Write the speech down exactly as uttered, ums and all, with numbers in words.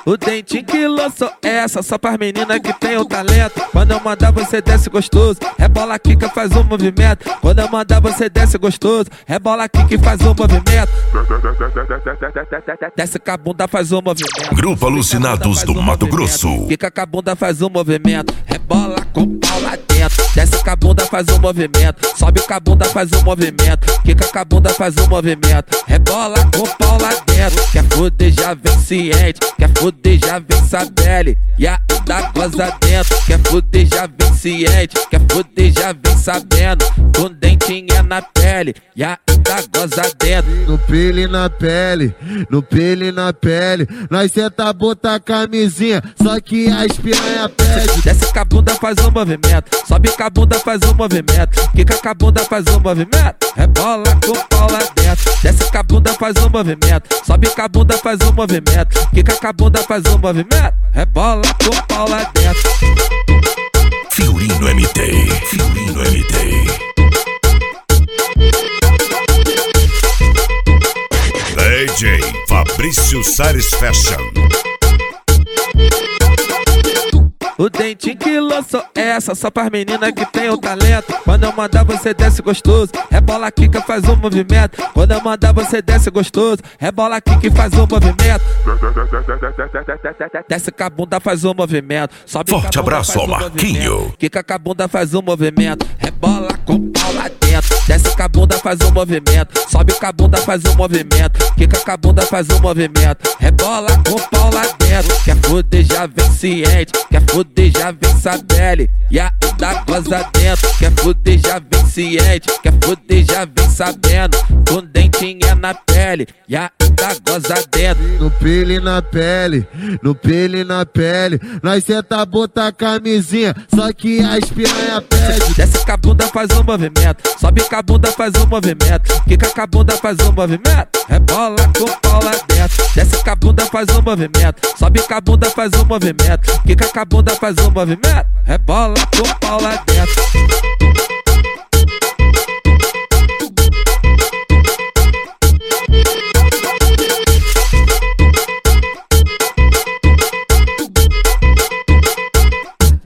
O dentinho que lançou essa só pras meninas que tem o talento. Quando eu mandar você desce gostoso, rebola, quica, faz um movimento. Quando eu mandar você desce gostoso, rebola, quica e faz um movimento. Desce com a bunda, faz um movimento. Grupo Alucinados do Mato Grosso. Quica com a bunda, faz um movimento. Rebola com o pau lá dentro. Desce com a bunda, faz um movimento. Sobe com a bunda, faz um movimento. Quica com a bunda, faz um movimento. Rebola com o pau lá dentro. Quer fuder, já vem ciente. Quer fuder, já vem sabele. E ainda goza dentro. Quer fuder, já vem ciente. Quer fuder, já vem sabendo. Com dentinha na pele. E ainda goza dentro. No pele e na pele, no pele e na pele. Nós senta, bota a camisinha, só que a espiranha pede. Desce com a bunda, faz um movimento. Sobe com a bunda, faz um movimento. Quica com a bunda, faz um movimento. Rebola com o pau lá dentro. Desce com a bunda, faz um movimento. Sobe com a bunda, faz um movimento. Quica com a bunda, faz um movimento. Rebola com o pau lá dentro. Fiorino M T, Fiorino M T. D J Fabrício Salles Fashion. O dentinho que lançou essa só pras meninas que tem o talento. Quando eu mandar você desce gostoso, rebola, quica, faz um movimento. Quando eu mandar você desce gostoso, rebola, quica e faz um movimento. Desce com a bunda, faz um movimento. Sobe Forte com a bunda, abraço faz ao um Marquinho. movimento. Quica com a bunda, faz um movimento. Rebola com o pau lá dentro. Desce com a bunda, faz um movimento. Sobe com a bunda, faz um movimento. Quica com a bunda, faz um movimento. Rebola com o pau lá dentro. Quer fuder, já vem ciente. Quer fuder, já vem sabele. E ainda goza dentro. Quer fuder, já vem ciente. Quer fuder, já vem sabendo. Com dentinha na pele. E ainda goza dentro. No pele e na pele, no pele e na pele. Nós senta, bota a camisinha, só que a espiranha pede. Desce com a bunda, faz um movimento. Sobe com a bunda, faz um movimento. Quica com a bunda, faz um movimento. Rebola com o pau lá dentro. Desce com a bunda, faz um movimento. Sobe com a bunda, faz um movimento. Quica com a bunda, faz um movimento. Rebola com o pau lá dentro.